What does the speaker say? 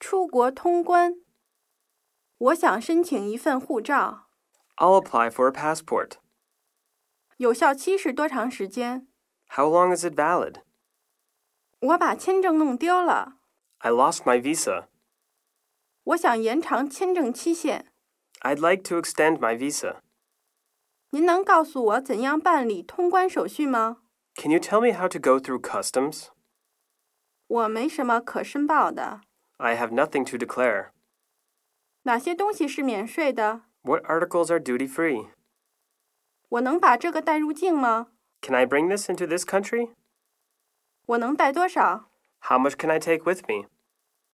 出国通关。我想申请一份护照。 I'll apply for a passport. 有效期是多长时间？ How long is it valid? 我把签证弄丢了。 I lost my visa. 我想延长签证期限。 I'd like to extend my visa. 您能告诉我怎样办理通关手续吗？ Can you tell me how to go through customs? 我没什么可申报的。 I have nothing to declare. 哪些东西是免税的？ What articles are duty-free? 我能把这个带入境吗？ Can I bring this into this country? 我能带多少？ How much can I take with me?